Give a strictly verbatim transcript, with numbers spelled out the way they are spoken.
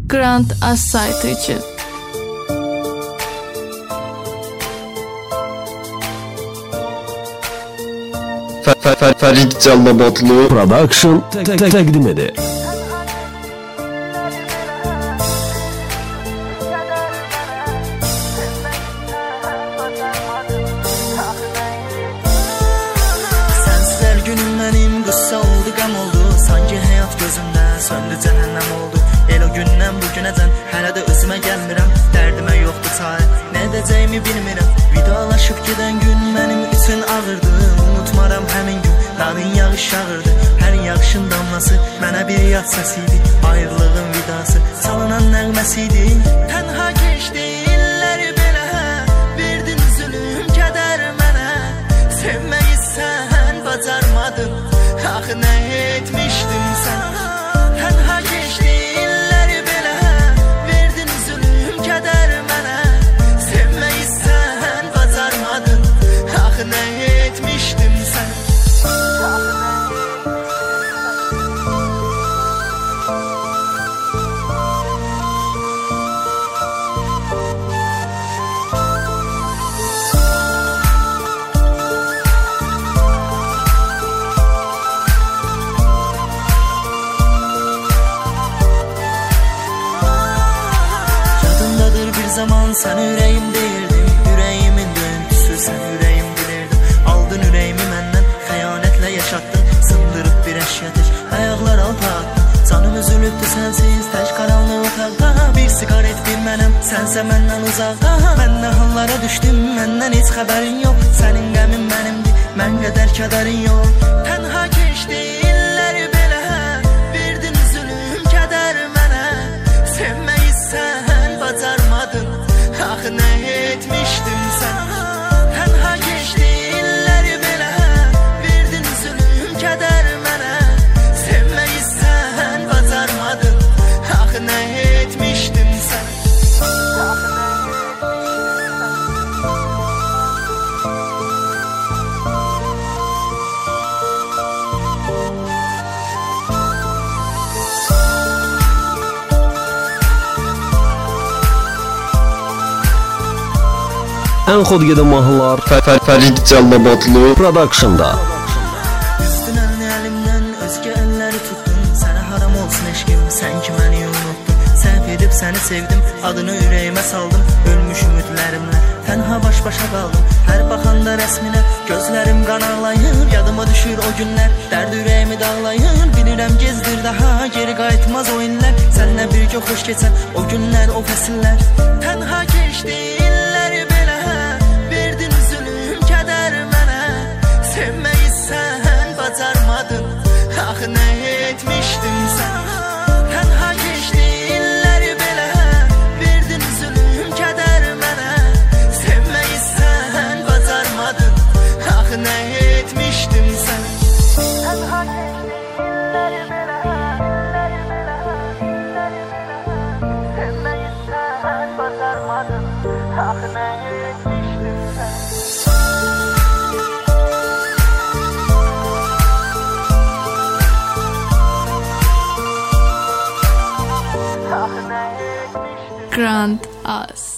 Grand Az saytı için. Fərid Cəllabadlı Production təqdim edir. Sensizler günüm benim qıssa oldu, qəm oldu. Sanki həyat gözümdə söndü, cəhənnəm oldu. El o gündən bugünəcən hələ də özümə gəlmirəm. Dərdimə yoxdur çarə, nə edəcəyimi bilmirəm. Vidalaşıb gedən gün mənim üçün ağırdı. Unutmaram həmin gün, dadın yağış yağırdı. Hər yağışın damlası mənə bir yad səsiydi. Ayrılığın vidası çalınan nəğməsiydi. Tənha keçdi illəri belə, verdin zülüm, kədər mənə. Sevməyi sən bacarmadın, axı nə etmişdim sən. Tənha keçdi illəri belə, verdin zülüm, kədər mənə. Sevməyi sən bacarmadın, axı nə etmişdim sən. Zaman sen ürəyim deyirdim, ürəyimin döyüntüsü sen ürəyim bilirdim. Aldın ürəyimi məndən, xəyanətlə yaşatdın, sındırıb bir əşyatır, ayaqlar alta attın. Canım üzülübdü sensiz, tək qaranlıq otaqda. Bir sigaret bir mənəm, sənsə məndən uzaqda. Mən nə hallara düşdüm, məndən heç xəbərin yox. Sənin qəmin mənimdir, mən qədər kədərin yox. Tənha keçdi illəri belə, verdin zülüm, kədər mənə. Sevməyi sən bacarmadın, axı nə etmişdim sən. Tənha keçdi illəri belə, verdin zülüm, kədər mənə. Sevməyi sən bacarmadın, axı nə etmişdim sən. Ən xod gedən mahnılar Fərid Cəllabadlı Production'da. Üstün əlini əlimdən özgə əlləri tutdun. Sənə haram olsun eşqim, sən ki məni unuttun. Səhv edib səni sevdim, adını ürəyimə saldım. Ölmüş ümidlərimlə tənha baş-başa qaldım. Hər baxanda rəsminə gözlərim qan ağlayır. Yadıma düşür o günlər, dərd ürəyimi dağlayır. Bilirəm gezdir daha, geri qayıtmaz o illər. Sənlə birgə xoş keçən o günlər, o fəsillər. Tənha keçdi illəri belə, verdin zülüm, kədər mənə. Sevməyi sən bacarmadın, axı nə etmişdim sən. Tənha keçdi illəri belə, verdin zülüm, kədər mənə. Sevməyi sən bacarmadın, axı nə etmişdim sən. Tənha keçdi illəri belə, sevməyi sən bacarmadın, axı nə etmişdim sən. Grand Az.